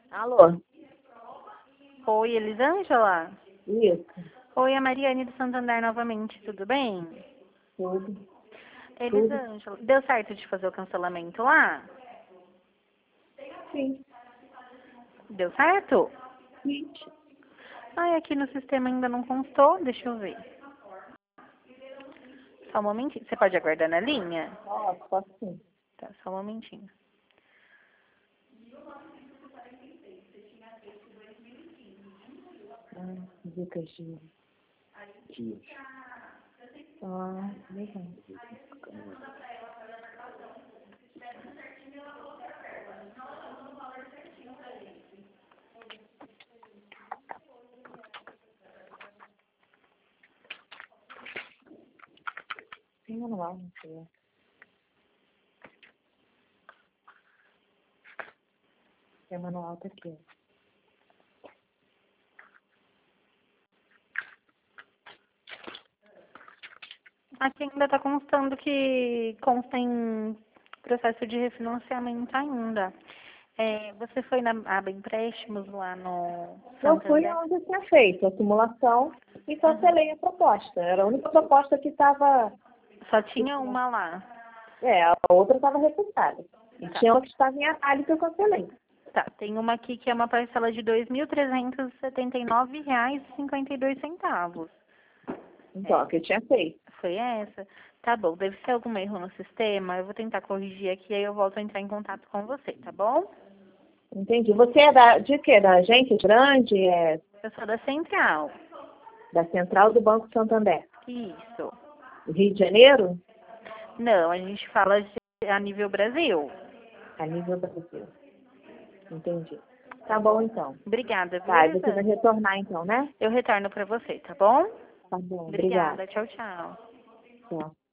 Alô? Oi, Elisângela? Isso, Oi, a Mariane do Santander novamente, tudo bem? tudo. Elisângela, deu certo de fazer o cancelamento lá? Sim. Deu certo? Gente. Ai, aqui no sistema ainda não constou, deixa eu ver. Só um momentinho. Você pode aguardar na linha? Posso sim. Tá, só um momentinho. Dicas de... Legal. Tem manual, não sei. Tem manual tá aqui. Aqui ainda está constando que consta em processo de refinanciamento ainda. Você foi na aba empréstimos lá no Eu fui Santander? onde eu tinha feito a simulação e cancelei a proposta. Era a única proposta que estava... Só tinha uma lá. A outra estava reputada. E Tá. tinha uma que estava em atalho que eu cancelei. Tá, tem uma aqui que é uma parcela de R$ 2.379,52. Então, a que eu tinha feito. Foi essa? Tá bom, deve ser algum erro no sistema. Eu vou tentar corrigir aqui, aí eu volto a entrar em contato com você, tá bom? Entendi. Você é de quê? Da agência grande? Eu sou da Central. Da Central do Banco Santander? Isso. Rio de Janeiro? Não, a gente fala a nível Brasil. A nível Brasil. Entendi. Tá bom, então. Obrigada, viu, Tá, e você vai Elisângela? retornar, então, né? Eu retorno para você, tá bom? Tá bom, obrigada. Obrigada, tchau, tchau. Tchau.